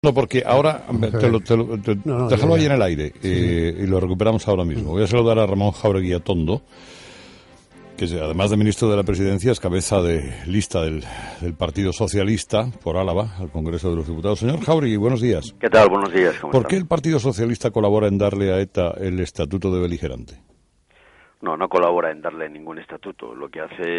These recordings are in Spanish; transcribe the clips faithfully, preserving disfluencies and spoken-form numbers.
No, porque ahora, te lo, te lo, te, no, no, déjalo ya, ahí ya. en el aire eh, y lo recuperamos ahora mismo. Voy a saludar a Ramón Jáuregui Atondo, que es, además de ministro de la Presidencia, es cabeza de lista del, del Partido Socialista por Álava, al Congreso de los Diputados. Señor Jáuregui, buenos días. ¿Qué tal? Buenos días. ¿Cómo ¿Por están? qué el Partido Socialista colabora en darle a ETA el estatuto de beligerante? No, no colabora en darle ningún estatuto. Lo que hace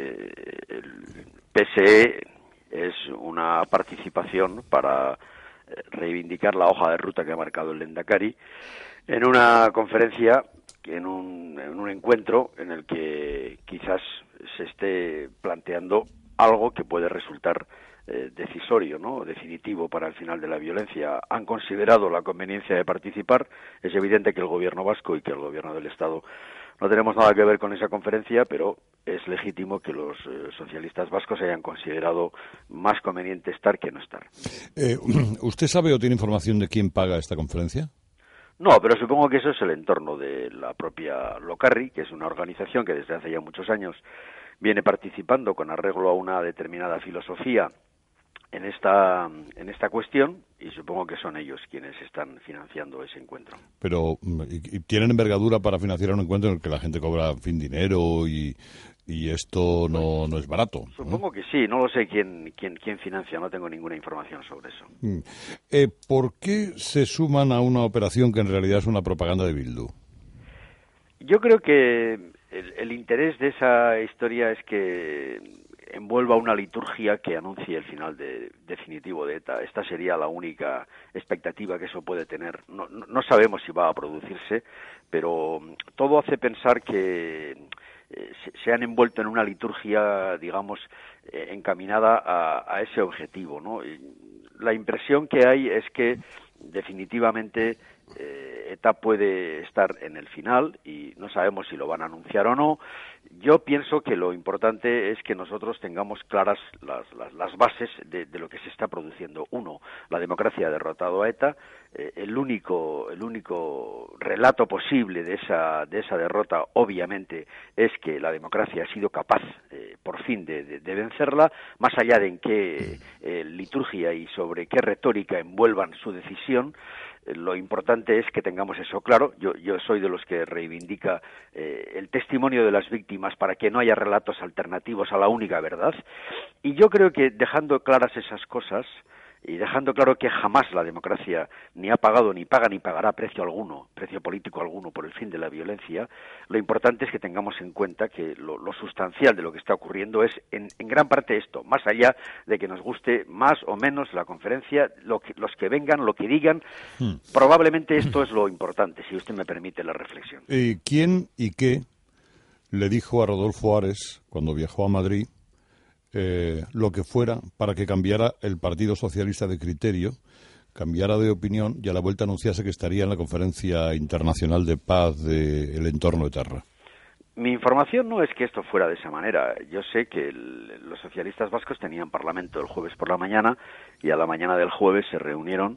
el P S E es una participación para reivindicar la hoja de ruta que ha marcado el Lehendakari en una conferencia, en un, en un encuentro en el que quizás se esté planteando algo que puede resultar eh, decisorio, ¿no? Definitivo para el final de la violencia. Han considerado la conveniencia de participar. Es evidente que el gobierno vasco y que el gobierno del Estado no tenemos nada que ver con esa conferencia, pero es legítimo que los eh, socialistas vascos hayan considerado más conveniente estar que no estar. Eh, ¿Usted sabe o tiene información de quién paga esta conferencia? No, pero supongo que eso es el entorno de la propia Locarri, que es una organización que desde hace ya muchos años viene participando con arreglo a una determinada filosofía en esta en esta cuestión, y supongo que son ellos quienes están financiando ese encuentro. Pero ¿y, y tienen envergadura para financiar un encuentro en el que la gente cobra fin dinero y, y esto no, no es barato? Supongo ¿eh? que sí, no lo sé quién, quién quién financia, no tengo ninguna información sobre eso. Eh, ¿Por qué se suman a una operación que en realidad es una propaganda de Bildu? Yo creo que el, el interés de esa historia es que envuelva una liturgia que anuncie el final de, definitivo de ETA. Esta sería la única expectativa que eso puede tener. No, no, no sabemos si va a producirse, pero todo hace pensar que eh, se, se han envuelto en una liturgia, digamos, eh, encaminada a, a ese objetivo, ¿no? Y la impresión que hay es que definitivamente eh, ETA puede estar en el final y no sabemos si lo van a anunciar o no. Yo pienso que lo importante es que nosotros tengamos claras las, las, las bases de, de lo que se está produciendo. Uno, la democracia ha derrotado a ETA. Eh, el único el único relato posible de esa de esa derrota, obviamente, es que la democracia ha sido capaz, eh, por fin, de, de, de vencerla, más allá de en qué eh, liturgia y sobre qué retórica envuelvan su decisión. Lo importante es que tengamos eso claro. Yo, yo soy de los que reivindica eh, el testimonio de las víctimas para que no haya relatos alternativos a la única verdad. Y yo creo que dejando claras esas cosas y dejando claro que jamás la democracia ni ha pagado, ni paga, ni pagará precio alguno, precio político alguno por el fin de la violencia, lo importante es que tengamos en cuenta que lo, lo sustancial de lo que está ocurriendo es en, en gran parte esto, más allá de que nos guste más o menos la conferencia, lo que, los que vengan, lo que digan, hmm. probablemente esto es lo importante, si usted me permite la reflexión. Eh, ¿Quién y qué le dijo a Rodolfo Ares cuando viajó a Madrid Eh, lo que fuera para que cambiara el Partido Socialista de criterio, cambiara de opinión y a la vuelta anunciase que estaría en la Conferencia Internacional de Paz del entorno de Terra? Mi información no es que esto fuera de esa manera. Yo sé que el, los socialistas vascos tenían parlamento el jueves por la mañana y a la mañana del jueves se reunieron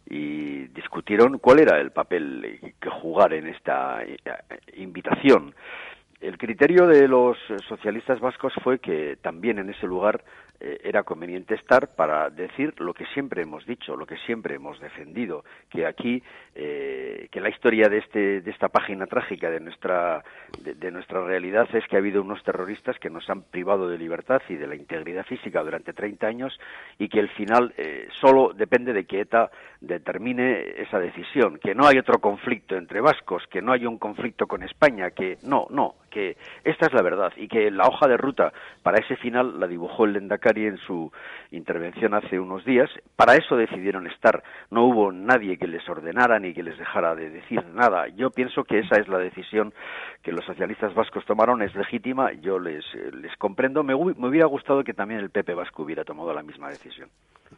y discutieron cuál era el papel que jugar en esta invitación. El criterio de los socialistas vascos fue que también en ese lugar eh, era conveniente estar para decir lo que siempre hemos dicho, lo que siempre hemos defendido, que aquí, eh, que la historia de este de esta página trágica de nuestra de, de nuestra realidad es que ha habido unos terroristas que nos han privado de libertad y de la integridad física durante treinta años y que el final eh, solo depende de que ETA determine esa decisión, que no hay otro conflicto entre vascos, que no hay un conflicto con España, que no, no, que esta es la verdad y que la hoja de ruta para ese final la dibujó el Lehendakari en su intervención hace unos días. Para eso decidieron estar. No hubo nadie que les ordenara ni que les dejara de decir nada. Yo pienso que esa es la decisión que los socialistas vascos tomaron, es legítima, yo les, les comprendo. Me, me hubiera gustado que también el P P vasco hubiera tomado la misma decisión.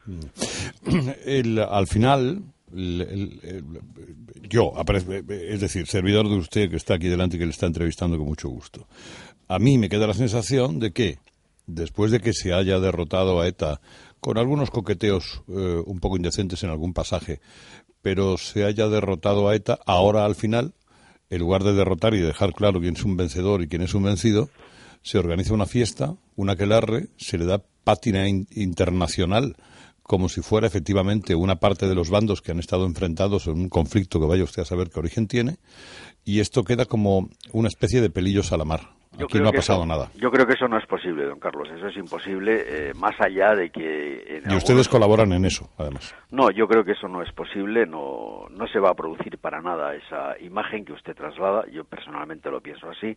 El, al final... El, el, el, yo, es decir, servidor de usted que está aquí delante y que le está entrevistando con mucho gusto, a mí me queda la sensación de que después de que se haya derrotado a ETA con algunos coqueteos eh, un poco indecentes en algún pasaje, pero se haya derrotado a ETA, ahora al final, en lugar de derrotar y dejar claro quién es un vencedor y quién es un vencido, se organiza una fiesta, un aquelarre, se le da pátina in- internacional como si fuera efectivamente una parte de los bandos que han estado enfrentados en un conflicto que vaya usted a saber qué origen tiene, y esto queda como una especie de pelillos a la mar. Aquí no ha pasado eso, nada. Yo creo que eso no es posible, don Carlos. Eso es imposible, eh, más allá de que... En y ustedes algunos... colaboran en eso, además. No, yo creo que eso no es posible. No, no se va a producir para nada esa imagen que usted traslada. Yo personalmente lo pienso así.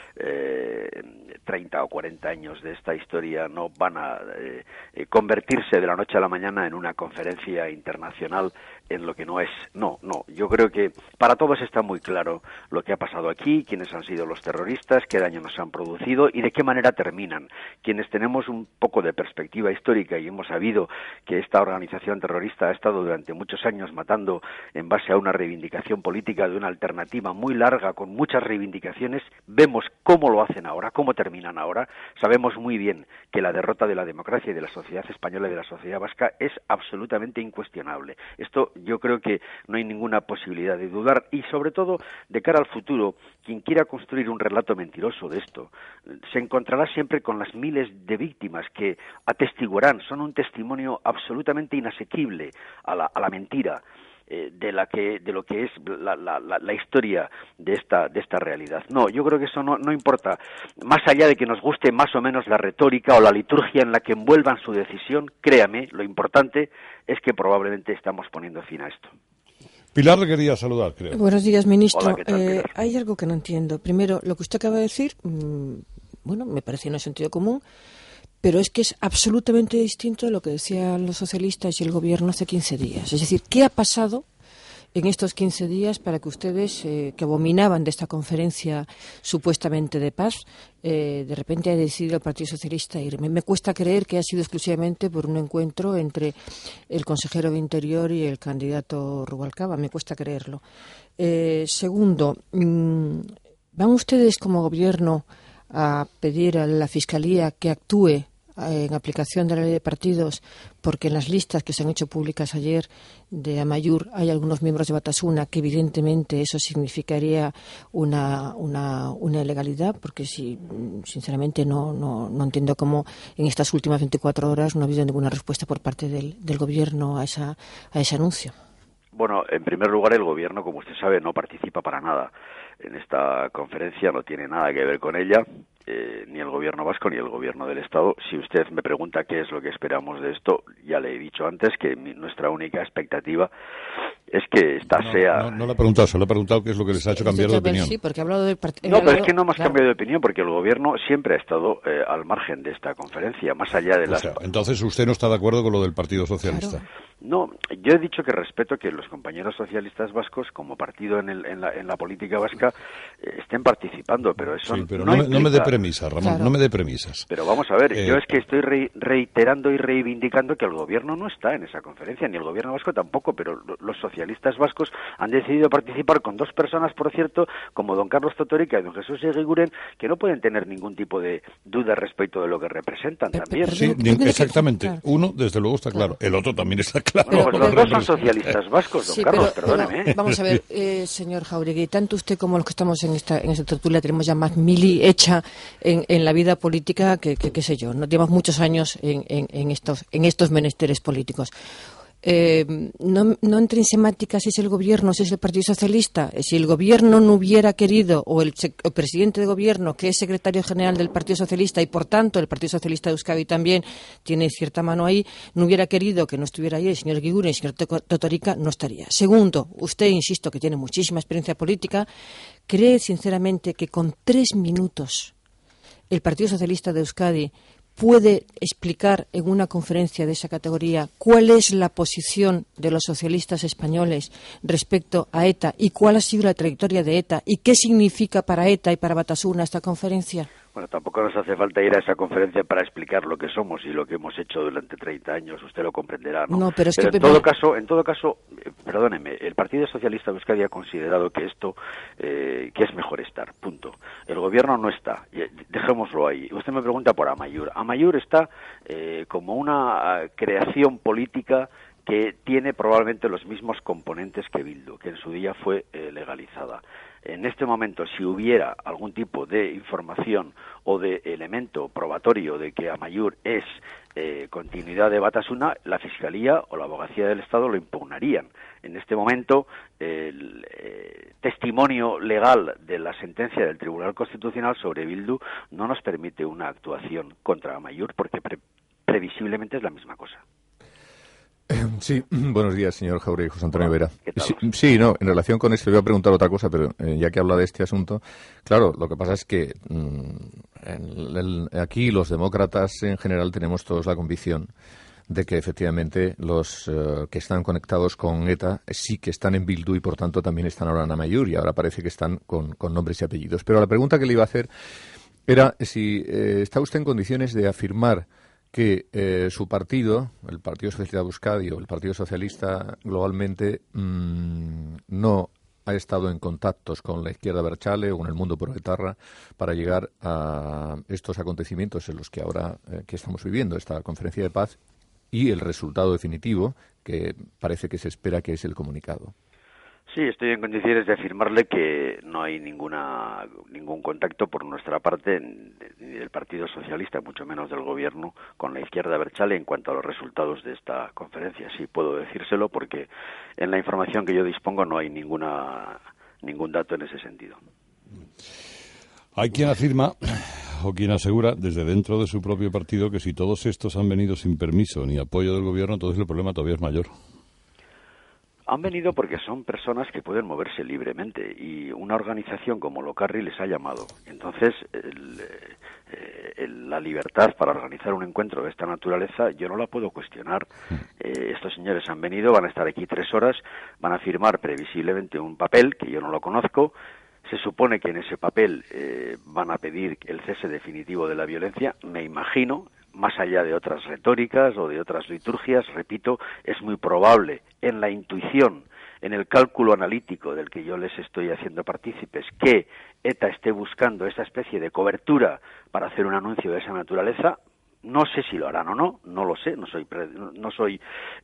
Eh, treinta o cuarenta años de esta historia no van a eh, convertirse de la noche a la mañana en una conferencia internacional en lo que no es. No, no. Yo creo que para todos está muy claro lo que ha pasado aquí, quiénes han sido los terroristas, qué daño nos han producido y de qué manera terminan. Quienes tenemos un poco de perspectiva histórica y hemos sabido que esta organización terrorista ha estado durante muchos años matando en base a una reivindicación política de una alternativa muy larga, con muchas reivindicaciones, vemos cómo lo hacen ahora, cómo terminan ahora. Sabemos muy bien que la derrota de la democracia y de la sociedad española y de la sociedad vasca es absolutamente incuestionable. Esto yo creo que no hay ninguna posibilidad de dudar, y sobre todo de cara al futuro, quien quiera construir un relato mentiroso de esto se encontrará siempre con las miles de víctimas que atestiguarán, son un testimonio absolutamente inasequible a la, a la mentira eh, de la que de lo que es la, la, la, la historia de esta de esta realidad. No, yo creo que eso no, no importa, más allá de que nos guste más o menos la retórica o la liturgia en la que envuelvan su decisión. Créame, lo importante es que probablemente estamos poniendo fin a esto. Pilar le quería saludar, creo. Buenos días, ministro. Hola, ¿qué tal, eh, hay algo que no entiendo. Primero, lo que usted acaba de decir, mmm, bueno, me parece un sentido común, pero es que es absolutamente distinto de lo que decían los socialistas y el gobierno hace quince días. Es decir, ¿qué ha pasado en estos quince días para que ustedes, eh, que abominaban de esta conferencia supuestamente de paz, eh, de repente haya decidido el Partido Socialista ir? Me, me cuesta creer que haya sido exclusivamente por un encuentro entre el consejero de Interior y el candidato Rubalcaba. Me cuesta creerlo. Eh, segundo, mmm, ¿van ustedes como gobierno a pedir a la Fiscalía que actúe en aplicación de la ley de partidos, porque en las listas que se han hecho públicas ayer de Amaiur hay algunos miembros de Batasuna, que evidentemente eso significaría una, una, una ilegalidad? Porque si, sinceramente no, no, no entiendo cómo en estas últimas veinticuatro horas no ha habido ninguna respuesta por parte del, del gobierno a, esa, a ese anuncio. Bueno, en primer lugar, el gobierno, como usted sabe, no participa para nada en esta conferencia, no tiene nada que ver con ella. Eh, ni el gobierno vasco ni el gobierno del Estado. Si usted me pregunta qué es lo que esperamos de esto, ya le he dicho antes que mi, nuestra única expectativa es que esta no, sea... No, no le he preguntado, se le he preguntado qué es lo que les ha hecho cambiar de opinión. Sí, porque ha hablado del part... No, hablado... pero es que no hemos claro. cambiado de opinión, porque el gobierno siempre ha estado eh, al margen de esta conferencia, más allá de o las... sea, entonces usted no está de acuerdo con lo del Partido Socialista. Claro. No, yo he dicho que respeto que los compañeros socialistas vascos, como partido en, el, en, la, en la política vasca, eh, estén participando, pero eso sí, pero no, no, implica... no me dé premisas, Ramón, claro. no me dé premisas. Pero vamos a ver, eh... yo es que estoy re reiterando y reivindicando que el gobierno no está en esa conferencia, ni el gobierno vasco tampoco, pero los socialistas vascos han decidido participar con dos personas, por cierto, como don Carlos Totorica y don Jesús Eguiguren, que no pueden tener ningún tipo de duda respecto de lo que representan pero, también. Sí, exactamente. Claro. Uno, desde luego, está claro. claro. El otro también está claro. Bueno, pues los dos son socialistas vascos, don sí, Carlos, pero, perdóneme. Pero, vamos a ver, eh, señor Jáuregui, tanto usted como los que estamos en esta, en esta tertulia tenemos ya más mili hecha en, en la vida política que, que, qué sé yo, no llevamos muchos años en, en, en, estos, en estos menesteres políticos. Eh, no, no entre en semántica si es el gobierno, si es el Partido Socialista. Si el gobierno no hubiera querido, o el, el presidente de gobierno, que es secretario general del Partido Socialista, y por tanto el Partido Socialista de Euskadi también tiene cierta mano ahí, no hubiera querido que no estuviera ahí el señor Eguiguren y el señor Totorica, no estaría. Segundo, usted, insisto, que tiene muchísima experiencia política, ¿cree sinceramente que con tres minutos el Partido Socialista de Euskadi puede explicar en una conferencia de esa categoría cuál es la posición de los socialistas españoles respecto a ETA y cuál ha sido la trayectoria de ETA y qué significa para ETA y para Batasuna esta conferencia? Bueno, tampoco nos hace falta ir a esa conferencia para explicar lo que somos y lo que hemos hecho durante treinta años, usted lo comprenderá, ¿no? No, pero es pero que... en todo caso, en todo caso, eh, perdóneme, el Partido Socialista de Euskadi ha considerado que esto, eh, que es mejor estar, punto. El gobierno no está, dejémoslo ahí. Usted me pregunta por Amaiur. Amaiur está eh, como una uh, creación política que tiene probablemente los mismos componentes que Bildu, que en su día fue eh, legalizada. En este momento, si hubiera algún tipo de información o de elemento probatorio de que Amaiur es eh, continuidad de Batasuna, la Fiscalía o la Abogacía del Estado lo impugnarían. En este momento, el eh, testimonio legal de la sentencia del Tribunal Constitucional sobre Bildu no nos permite una actuación contra Amaiur, porque pre previsiblemente es la misma cosa. Sí, buenos días, señor Jauregui, José Antonio Vera. Sí, sí, sí, no, en relación con esto, le voy a preguntar otra cosa, pero eh, ya que habla de este asunto, claro, lo que pasa es que mmm, en el, aquí los demócratas en general tenemos todos la convicción de que efectivamente los uh, que están conectados con ETA sí que están en Bildu y por tanto también están ahora en Amaiur y ahora parece que están con, con nombres y apellidos. Pero la pregunta que le iba a hacer era si eh, está usted en condiciones de afirmar que eh, su partido, el Partido Socialista de Euskadi o el Partido Socialista globalmente, mmm, no ha estado en contactos con la izquierda abertzale o con el mundo proetarra para llegar a estos acontecimientos en los que ahora eh, que estamos viviendo, esta conferencia de paz y el resultado definitivo que parece que se espera, que es el comunicado. Sí, estoy en condiciones de afirmarle que no hay ninguna ningún contacto por nuestra parte ni del Partido Socialista, mucho menos del Gobierno, con la izquierda abertzale en cuanto a los resultados de esta conferencia. Sí puedo decírselo porque en la información que yo dispongo no hay ninguna ningún dato en ese sentido. Hay quien afirma o quien asegura desde dentro de su propio partido que si todos estos han venido sin permiso ni apoyo del Gobierno, entonces el problema todavía es mayor. Han venido porque son personas que pueden moverse libremente y una organización como Locarri les ha llamado. Entonces, el, el, la libertad para organizar un encuentro de esta naturaleza yo no la puedo cuestionar. Eh, estos señores han venido, van a estar aquí tres horas, van a firmar previsiblemente un papel que yo no lo conozco. Se supone que en ese papel eh, van a pedir el cese definitivo de la violencia, me imagino. Más allá de otras retóricas o de otras liturgias, repito, es muy probable en la intuición, en el cálculo analítico del que yo les estoy haciendo partícipes, que ETA esté buscando esa especie de cobertura para hacer un anuncio de esa naturaleza. No sé si lo harán o no, no lo sé, no soy, pre, no soy,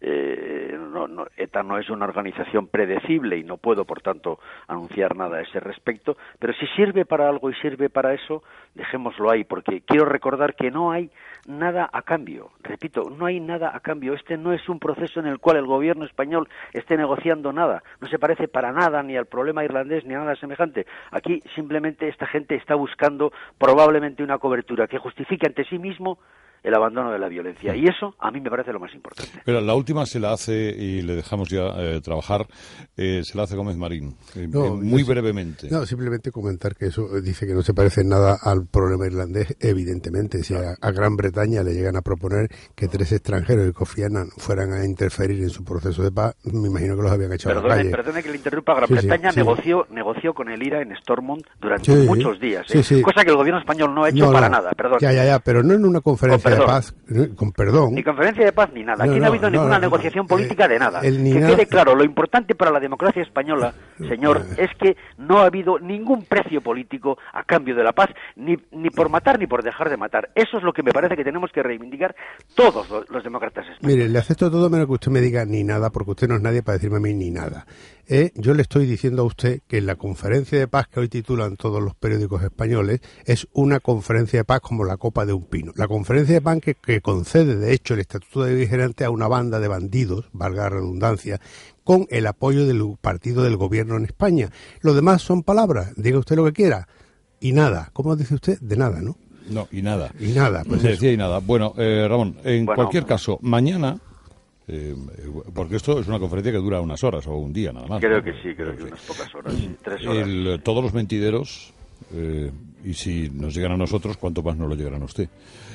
eh, no, no, ETA no es una organización predecible y no puedo, por tanto, anunciar nada a ese respecto, pero si sirve para algo y sirve para eso, dejémoslo ahí, porque quiero recordar que no hay nada a cambio, repito, no hay nada a cambio, este no es un proceso en el cual el gobierno español esté negociando nada, no se parece para nada ni al problema irlandés ni a nada semejante, aquí simplemente esta gente está buscando probablemente una cobertura que justifique ante sí mismo el abandono de la violencia. Y eso a mí me parece lo más importante. Pero la última se la hace, y le dejamos ya eh, trabajar, eh, se la hace Gómez Marín, eh, no, eh, muy brevemente. No, simplemente comentar que eso dice que no se parece en nada al problema irlandés, evidentemente. Si a, a Gran Bretaña le llegan a proponer que tres extranjeros de Kofi Annan fueran a interferir en su proceso de paz, me imagino que los habían echado perdone, a la calle. Perdone que le interrumpa, Gran sí, Bretaña sí, negoció, sí. negoció con el I R A en Stormont durante sí, muchos días, sí, ¿eh? sí. cosa que el gobierno español no ha hecho no, para no. nada, perdón. Ya, ya, ya, pero no en una conferencia de paz, con perdón. Ni conferencia de paz ni nada. Aquí no, no ha habido no, ninguna no, negociación no, política eh, de nada. Que nada... quede claro, lo importante para la democracia española, señor, es que no ha habido ningún precio político a cambio de la paz, ni, ni por matar ni por dejar de matar. Eso es lo que me parece que tenemos que reivindicar todos los, los demócratas españoles. Mire, le acepto todo menos que usted me diga ni nada, porque usted no es nadie para decirme a mí ni nada. Eh, yo le estoy diciendo a usted que en la conferencia de paz que hoy titulan todos los periódicos españoles es una conferencia de paz como la copa de un pino. La conferencia de paz que, que concede, de hecho, el Estatuto de Vigilante a una banda de bandidos, valga la redundancia, con el apoyo del partido del gobierno en España. Lo demás son palabras, diga usted lo que quiera. Y nada, ¿cómo dice usted? De nada, ¿no? No, y nada. Y nada, pues decía eso. y nada. Bueno, eh, Ramón, en bueno, cualquier caso, mañana... Eh, porque esto es una conferencia que dura unas horas o un día nada más. Creo ¿no? que sí, creo que unas pocas horas, tres horas. El, todos los mentideros, eh, y si nos llegan a nosotros, ¿cuánto más no lo llegarán a usted?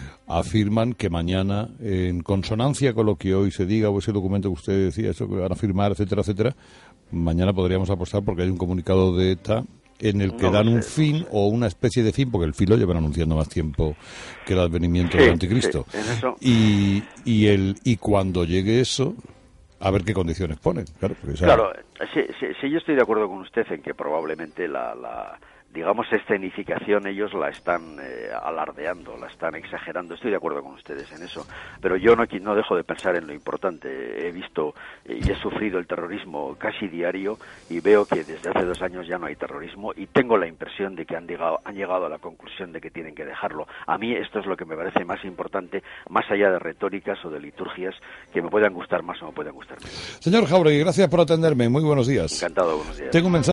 Afirman que mañana, en consonancia con lo que hoy se diga, o ese documento que usted decía, eso que van a firmar, etcétera, etcétera, mañana podríamos apostar porque hay un comunicado de ETA en el que no dan un sé, fin no sé. o una especie de fin, porque el fin lo llevan anunciando más tiempo que el advenimiento sí, del anticristo. Sí, en eso. Y, y, el, y cuando llegue eso, a ver qué condiciones ponen. Claro, porque, claro sí, sí, sí, yo estoy de acuerdo con usted en que probablemente la... la digamos, escenificación ellos la están eh, alardeando, la están exagerando. Estoy de acuerdo con ustedes en eso, pero yo no, no dejo de pensar en lo importante. He visto eh, y he sufrido el terrorismo casi diario y veo que desde hace dos años ya no hay terrorismo y tengo la impresión de que han llegado, han llegado a la conclusión de que tienen que dejarlo. A mí esto es lo que me parece más importante, más allá de retóricas o de liturgias que me puedan gustar más o me puedan gustar menos. Señor Jáuregui, gracias por atenderme. Muy buenos días. Encantado, buenos días. Tengo un mensaje